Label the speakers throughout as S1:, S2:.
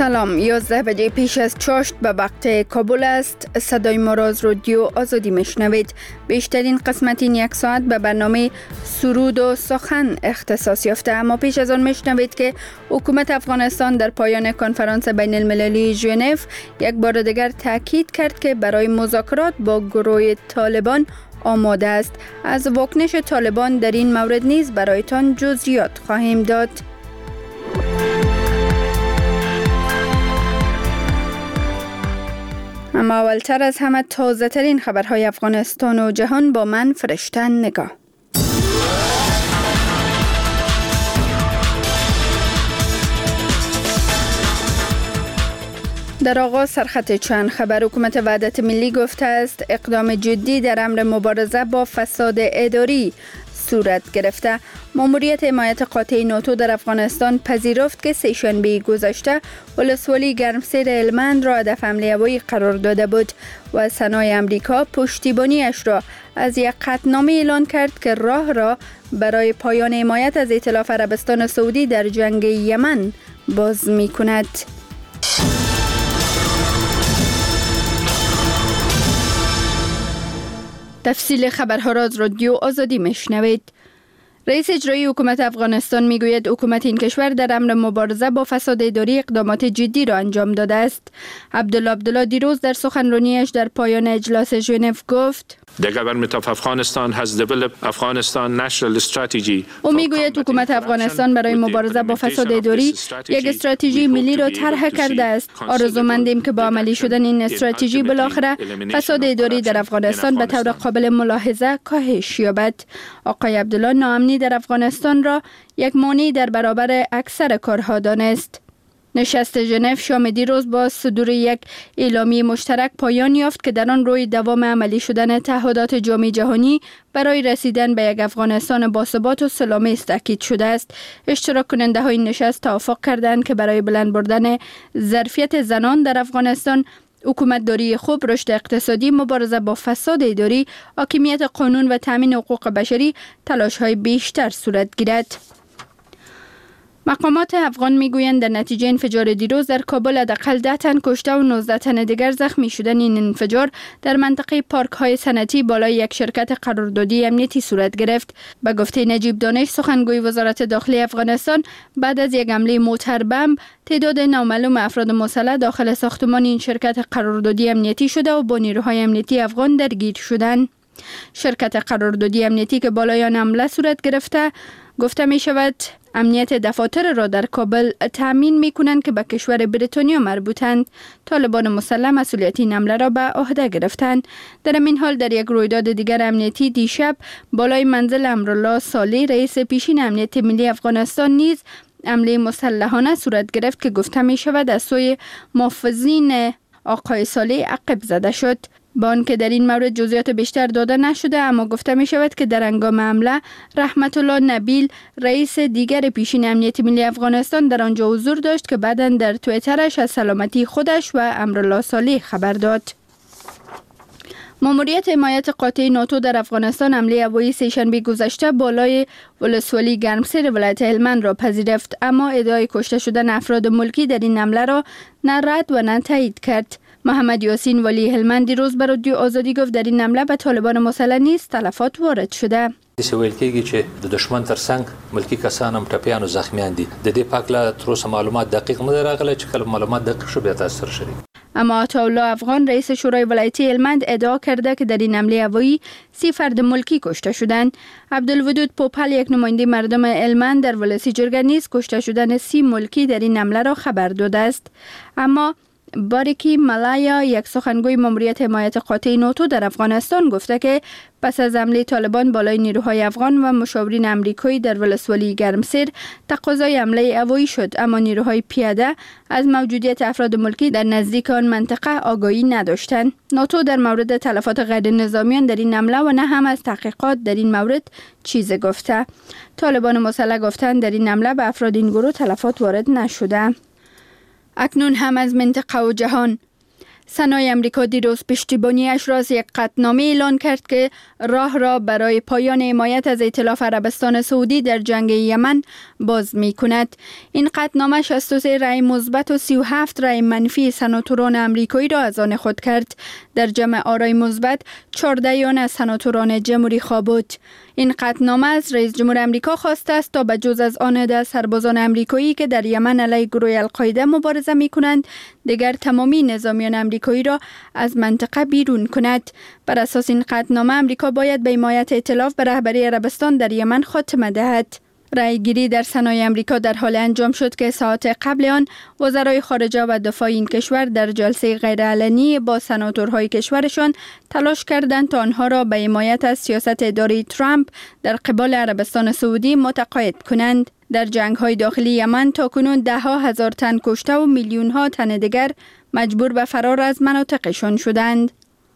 S1: سلام، 11 بجه پیش از چاشت به وقت کابل است. صدای ما را از رادیو آزادی میشنوید. بیشترین قسمت این یک ساعت به برنامه سرود و سخن اختصاص یافته، اما پیش از آن میشنوید که حکومت افغانستان در پایان کنفرانس بین المللی ژنو یک بار دیگر تاکید کرد که برای مذاکرات با گروه طالبان آماده است. از واکنش طالبان در این مورد نیز برایتان جزئیات خواهیم داد. اما اولتر از همه تازه ترین خبرهای افغانستان و جهان با من فرشته نگاه. در آغاز سرخط چند خبر. حکومت وحدت ملی گفته است اقدام جدی در امر مبارزه با فساد اداری صورت گرفته. ماموریت حمایت قاطع ناتو در افغانستان پذیرفت که سه‌شنبه گذشته ولسوالی گرمسیر هلمند را هدف حمله هوایی قرار داده بود و سنای امریکا پشتیبانیش را از یک قطعنامه اعلان کرد که راه را برای پایان حمایت از ائتلاف عربستان سعودی در جنگ یمن باز می کند. تفصیل خبرها را از رادیو آزادی میشنوید. رئیس اجرایی حکومت افغانستان میگوید حکومت این کشور در امر مبارزه با فساد اداری اقدامات جدی را انجام داده است. عبدالله دیروز در سخنرانیش در پایان اجلاس ژنو گفت او میگوید حکومت افغانستان برای مبارزه با فساد اداری یک استراتژی ملی را طرح کرده است. آرزومندیم که با عملی شدن این استراتژی بالاخره فساد اداری در افغانستان به طور قابل ملاحظه کاهش یابد. آقای عبدالله ناامنی در افغانستان را یک مانع در برابر اکثر کارها دانست. نشست ژنو شام دیروز با صدور یک اعلامیه مشترک پایان یافت که در آن روی دوام عملی شدن تعهدات جامعه جهانی برای رسیدن به یک افغانستان باثبات و سلامت تاکید شده است. اشتراک کننده های نشست توافق کردند که برای بلند بردن ظرفیت زنان در افغانستان، حکومت داری خوب، رشد اقتصادی، مبارزه با فساد اداری، حاکمیت قانون و تامین حقوق بشری تلاش‌های بیشتر صورت گیرد. مقامات افغان میگویند در نتیجه انفجار دیروز در کابل حداقل 10 تن کشته و 19 تن دیگر زخمی شدن. این انفجار در منطقه پارک های صنعتی بالای یک شرکت قراردادی امنیتی صورت گرفت. به گفته نجیب دانش، سخنگوی وزارت داخلی افغانستان، بعد از یک حمله موتر بمب تعداد نامعلوم افراد مسلح داخل ساختمان این شرکت قراردادی امنیتی شده و با نیروهای امنیتی افغان درگیر شدند. شرکت قراردادی امنیتی که بالای آن حمله صورت گرفته گفته می شود امنیت دفاتر را در کابل تأمین می کنند که به کشور بریتانیا مربوطند. طالبان مسلح مسئولیت این حمله را به عهده گرفتند. در این حال در یک رویداد دیگر امنیتی دیشب بالای منزل امرالله صالح، رئیس پیشین امنیت ملی افغانستان، نیز حمله مسلحانه صورت گرفت که گفته می شود از سوی محافظین آقای صالح عقب زده شد. با آنکه در این مورد جزئیات بیشتر داده نشده، اما گفته می شود که در هنگام حمله رحمت الله نبیل، رئیس دیگر پیشین امنیت ملی افغانستان، در آنجا حضور داشت که بعداً در توییترش از سلامتی خودش و امرالله صالح خبر داد. ماموریت حمایت قاطع ناتو در افغانستان حمله هوایی سه‌شنبه گذشته بالای ولسوالی گرمسیر ولایت هلمند را پذیرفت، اما ادعای کشته شدن افراد ملکی در این حمله را نه رد و نه تایید کرد. محمد یاسین ولی هلمند دیروز به رادیو آزادی گفت در این حمله به طالبان مسلح نیز تلفات وارد شده.
S2: ویل کېږي چې د دشمن ترڅنګ ملکی کسان هم ټپیان او زخمیان دي. د دې پاکله تر اوسه معلومات دقیق نه راغلي چې کله معلومات دقیق شو بیا تاسو سره شریک.
S1: اما عطاالله افغان، رئیس شورای ولایتی هلمند، ادعا کرده که در این حمله هوایی 30 فرد ملکی کشته شدند. عبدالودود پوپل، یک نماینده مردم هلمند در ولسی جرگه، نیز کشته شدن 30 ملکی در این حمله را خبر داده است. اما باریکی ملایا، یک سخنگوی ماموریت حمایت قاطع ناتو در افغانستان، گفته که پس از حمله طالبان بالای نیروهای افغان و مشاورین امریکایی در ولسوالی گرمسیر تقاضای حمله هوایی شد، اما نیروهای پیاده از موجودیت افراد ملکی در نزدیک آن منطقه آگاهی نداشتند. ناتو در مورد تلفات غیر نظامیان در این حمله و نه هم از تحقیقات در این مورد چیزی گفته. طالبان مسلح گفتند در این حمله به افراد این گروه تلفات وارد نشده. اکنون هم از منطقه و جهان. سنای امریکا دیروز پشتیبانیش را از یک قطعنامه اعلان کرد که راه را برای پایان حمایت از ائتلاف عربستان سعودی در جنگ یمن باز می کند. این قطعنامه 63 رأی مثبت و 37 رأی منفی سناتوران امریکایی را از آن خود کرد. در جمع آرای مثبت 14 آن از سناتوران جمهوری خواه بود. این قطعنامه از رئیس جمهور امریکا خواسته است تا به جز از آن ده سربازان امریکایی که در یمن علیه گروه القاعده مبارزه می کنند، دیگر تمامی نظامیان امریکایی را از منطقه بیرون کند. بر اساس این قطعنامه امریکا باید به حمایت ائتلاف به رهبری عربستان در یمن خاتمه دهد. رأی گیری در سنای امریکا در حال انجام شد که ساعات قبل آن وزرای خارجه و دفاع این کشور در جلسه غیرعلنی با سناتورهای کشورشان تلاش کردند تا آنها را به حمایت از سیاست اداری ترامپ در قبال عربستان سعودی متقاعد کنند. در جنگ‌های داخلی یمن تاکنون 10,000 تن کشته و میلیون‌ها تن دیگر مجبور به فرار از مناطقشان شدند.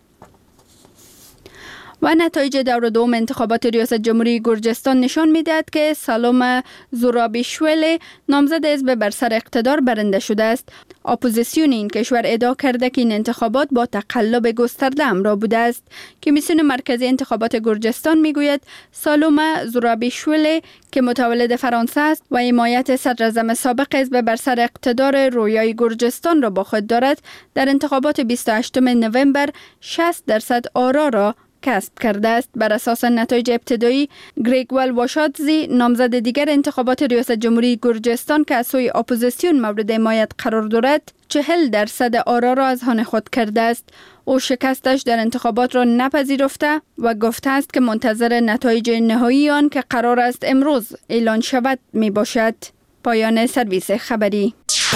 S1: و نتایج دور دوم انتخابات ریاست جمهوری گرجستان نشان می‌دهد که سالوم زورابیشویلی نامزد حزب بر سر اقتدار برنده شده است. اپوزیسیون این کشور ادعا کرده که این انتخابات با تقلب گسترده همراه بوده است. کمیسیون مرکزی انتخابات گرجستان میگوید سالوم زورابیشویلی که متولد فرانسه است و حمایت صدراعظم سابق حزب بر سر اقتدار رویای گرجستان را با خود دارد، در انتخابات 28 نوامبر 60% آرا را کسب کرده است. بر اساس نتایج ابتدایی، گریگوال واشادزی نامزد دیگر انتخابات ریاست جمهوری گرجستان که از سوی اپوزیسیون مورد حمایت قرار دارد 40% آرا را از آن خود کرده است. او شکستش در انتخابات را نپذیرفته و گفته است که منتظر نتایج نهایی آن که قرار است امروز اعلان شود می باشد. پایان سرویس خبری.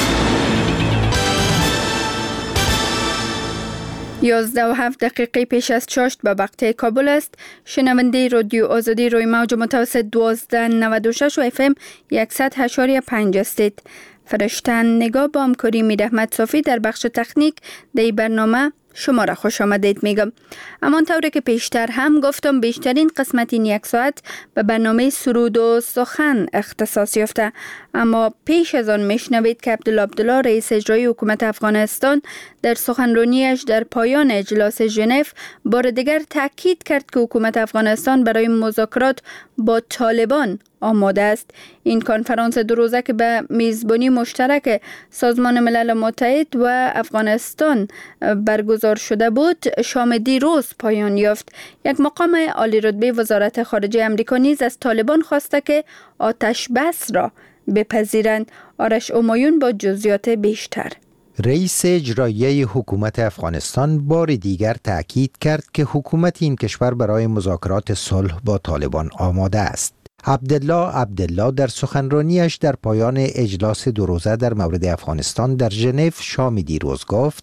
S1: 11:07 پیش از چاشت به وقت کابل است. شنونده رادیو آزادی روی موج متوسط 1296 و FM 100.5 هستید. فرشتن نگاه با همکاری میر احمد صافی در بخش تکنیک در برنامه شما را خوش آمدید میگم. همانطور که پیشتر هم گفتم بیشترین قسمت این یک ساعت به برنامه سرود و سخن اختصاص یافته، اما پیش از آن میشنوید که عبدالله رئیس اجرایی حکومت افغانستان در سخنرانیش در پایان اجلاس ژنو بار دیگر تاکید کرد که حکومت افغانستان برای مذاکرات با طالبان آماده است. این کنفرانس دو روزه که به میزبانی مشترک سازمان ملل متحد و افغانستان برگزار شده بود، شام دیروز پایان یافت. یک مقام عالی رتبه وزارت خارجه امریکا نیز از طالبان خواسته که آتش بس را بپذیرند. آرش امایون با جزئیات بیشتر.
S3: رئیس اجرایی حکومت افغانستان بار دیگر تأکید کرد که حکومت این کشور برای مذاکرات صلح با طالبان آماده است. عبدالله در سخنرانیش در پایان اجلاس دو روزه در مورد افغانستان در ژنو شام دیروز گفت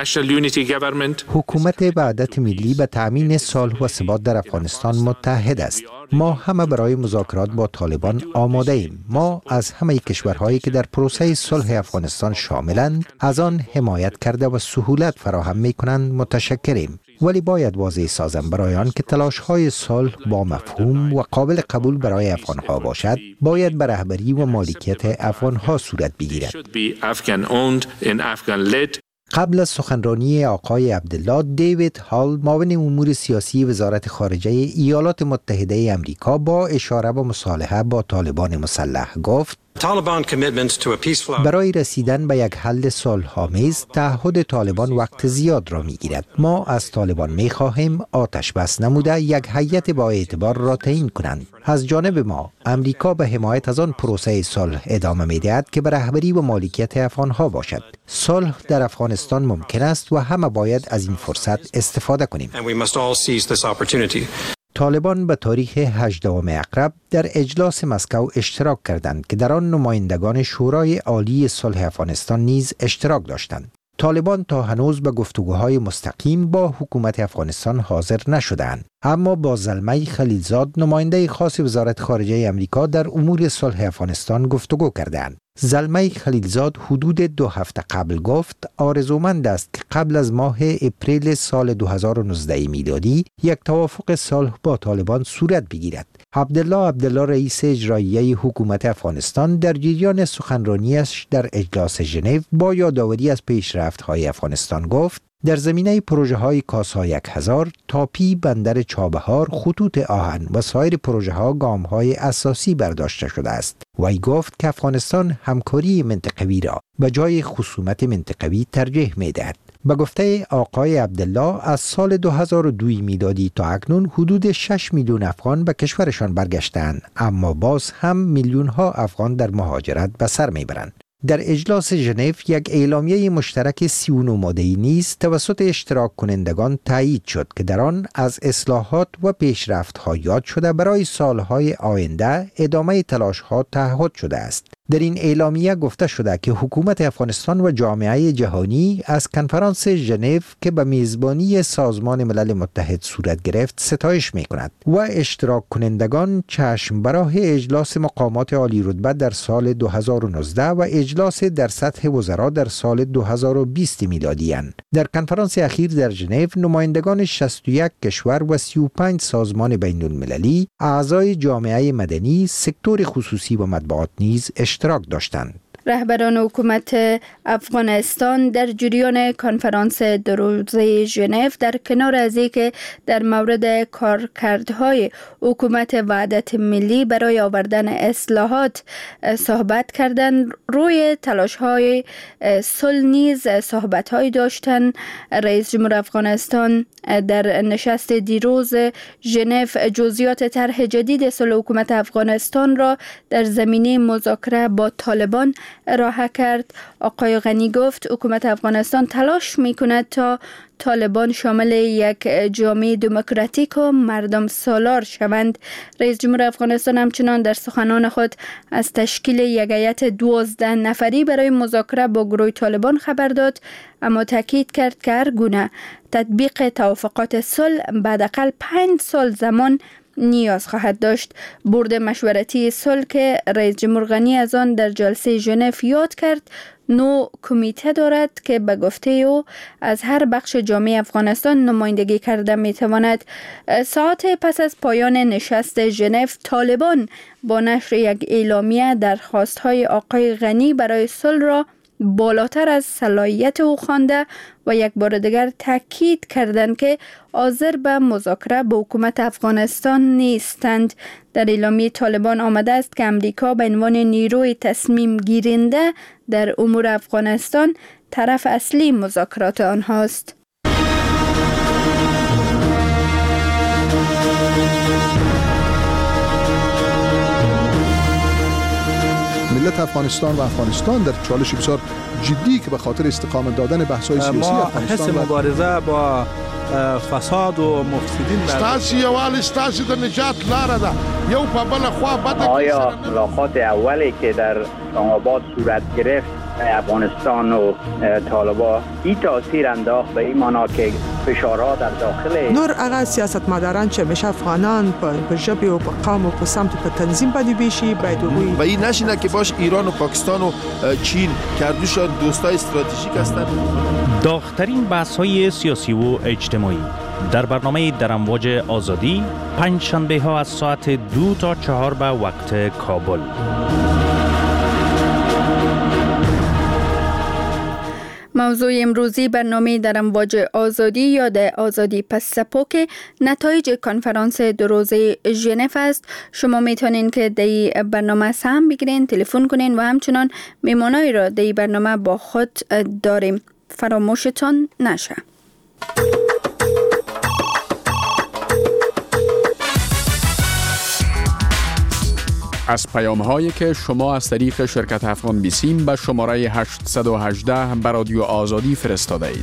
S3: حکومت وحدت ملی به تأمین صلح و ثبات در افغانستان متحد است. ما همه برای مذاکرات با طالبان آماده ایم. ما از همه کشورهایی که در پروسه صلح افغانستان شاملند از آن حمایت کرده و سهولت فراهم می‌کنند متشکریم. ولی باید واضح سازم برای آن که تلاش‌های صلح با مفهوم و قابل قبول برای افغان‌ها باشد، باید به رهبری و مالکیت افغان‌ها صورت بگیرد. قبل از سخنرانی آقای عبدالله، دیوید هال معاون امور سیاسی وزارت خارجه ایالات متحده امریکا با اشاره به مصالحه با طالبان مسلح گفت برای رسیدن به یک حل صلح‌آمیز تعهد طالبان وقت زیاد را می‌گیرد. ما از طالبان می‌خواهیم آتش بس نموده یک هیئت با اعتبار را تعیین کنند. از جانب ما امریکا به حمایت از آن پروسه صلح ادامه می‌دهد که به رهبری و مالکیت افغان‌ها باشد. صلح در افغانستان ممکن است و همه باید از این فرصت استفاده کنیم. طالبان به تاریخ 18 اکتبر در اجلاس مسکو اشتراک کردند که در آن نمایندگان شورای عالی صلح افغانستان نیز اشتراک داشتند. طالبان تا هنوز به گفتگوهای مستقیم با حکومت افغانستان حاضر نشدند، اما با زلمه خلیلزاد نماینده خاص وزارت خارجه امریکا در امور صلح افغانستان گفتگو کردند. زلمه خلیلزاد حدود 2 هفته قبل گفت آرزومند است که قبل از ماه اپریل سال 2019 میلادی یک توافق صلح با طالبان صورت بگیرد. عبدالله رئیس اجرایی حکومت افغانستان در جریان سخنرانیش در اجلاس ژنو با یادآوری از پیشرفت‌های افغانستان گفت در زمینه پروژه‌های کاسا 1000، تاپی، بندر چابهار، خطوط آهن و سایر پروژه‌ها گام‌های اساسی برداشته شده است. وی گفت که افغانستان همکاری منطقوی را به جای خصومت منطقوی ترجیح می‌دهد. به گفته آقای عبدالله از سال 2002 میلادی تا اکنون حدود 6 میلیون افغان به کشورشان برگشتند، اما باز هم میلیون‌ها افغان در مهاجرت به سر میبرند. در اجلاس ژنو یک اعلامیه مشترک 39 ماده‌ای نیز توسط اشتراک کنندگان تایید شد که در آن از اصلاحات و پیشرفت‌ها یاد شده برای سالهای آینده ادامه تلاش‌ها تعهد شده است. در این اعلامیه گفته شده که حکومت افغانستان و جامعه جهانی از کنفرانس ژنو که به میزبانی سازمان ملل متحد صورت گرفت ستایش می‌کند و اشتراک کنندگان چشم به راه اجلاس مقامات عالی رتبه در سال 2019 و اجلاس در سطح وزرا در سال 2020 میلادی اند. در کنفرانس اخیر در ژنو نمایندگان 61 کشور و 35 سازمان بین المللی، اعضای جامعه مدنی، سکتور خصوصی و مطبوعات نیز اشتراک داشتند.
S1: رهبران حکومت افغانستان در جریان کنفرانس دو روزه ژنو در کنار از اینکه در مورد کارکردهای حکومت وحدت ملی برای آوردن اصلاحات صحبت کردند، روی تلاش‌های صلح نیز صحبت‌های داشتند. رئیس جمهور افغانستان در نشست دیروز ژنو جزئیات طرح جدید صلح حکومت افغانستان را در زمینه مذاکره با طالبان ارائه کرد. آقای غنی گفت حکومت افغانستان تلاش می‌کند تا طالبان شامل یک جامعه دموکراتیک و مردم سالار شوند. رئیس جمهور افغانستان همچنان در سخنان خود از تشکیل یک هیئت 12 نفری برای مذاکره با گروه طالبان خبر داد، اما تاکید کرد که هر گونه تطبیق توافقات صلح بعد اقل 5 سال زمان نیاز خواهد داشت. بورد مشورتی صلح که رئیس جمهور غنی از آن در جلسه ژنو یاد کرد، 9 کمیته دارد که به گفته او از هر بخش جامعه افغانستان نمایندگی کرده می تواند. ساعت پس از پایان نشست ژنو، طالبان با نشر یک اعلامیه درخواست‌های آقای غنی برای صلح را بالاتر از صلاحیت او خوانده و یک بار دیگر تاکید کردند که حاضر به مذاکره با حکومت افغانستان نیستند. در اعلامیه طالبان آمده است که امریکا به عنوان نیروی تصمیم گیرنده در امور افغانستان طرف اصلی مذاکرات آنهاست.
S4: ملت افغانستان و افغانستان در چالش بسیار جدی که به خاطر استقامت دادن بحث‌های سیاسی افغانستان
S5: ما مبارزه با فساد و مفسدین
S6: ستاسي یوال ستاسي د نجات لاره ده یو په بل خوا بده.
S7: آیا ملاقات اولی که در اسلام آباد صورت گرفت افغانستان و طالبان این تاثیر انداخت به این معنا که فشارها در داخل
S8: نور هغه سیاستمداران چې همیشه افغانان په ژبې او په قوم او په سمت په تنظیم باندې بیشي باید وګوري
S6: و این نشینه که باش ایران و پاکستان و چین کردوشان دوستای استراتژیک هستند.
S9: داغ‌ترین بحث‌های سیاسی و اجتماعی در برنامه در امواج آزادی، پنجشنبه ها از ساعت 2 تا 4 به وقت کابل.
S1: موضوع امروزی برنامه در امواج آزادی یا در آزادی پس سپو که نتایج کنفرانس دو روزه ژنو است. شما میتونین که در برنامه سهم بگیرین، تلفن کنین و همچنان میمانایی را در برنامه با خود داریم. فراموشتان نشه.
S10: از پیام‌هایی که شما از طریق شرکت افغان بیسیم به شماره 818 به رادیو آزادی فرستاده اید.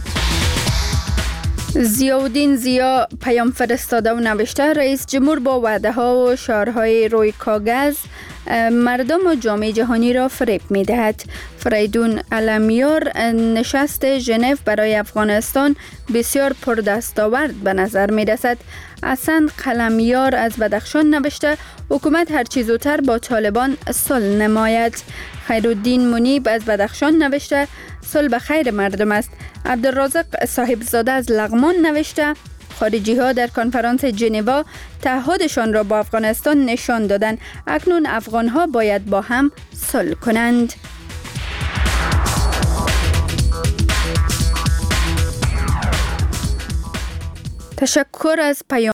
S1: ضیاءالدین ضیا پیام فرستاده و نوشته: رئیس جمهور با وعده ها و شعارهای روی کاغذ مردم و جامعه جهانی را فریب می دهد. فریدون علمیار نشست ژنو برای افغانستان بسیار پردستاورد به نظر می رسد. حسن قلمیار از بدخشان نوشته حکومت هر چه زودتر با طالبان صلح نماید. خیرالدین منیب از بدخشان نوشته صلح به خیر مردم است. عبدالرازق صاحبزاده از لغمان نوشته خارجی ها در کنفرانس ژنو تعهدشان را با افغانستان نشان دادند. اکنون افغان ها باید با هم صلح کنند. تشکر از پیام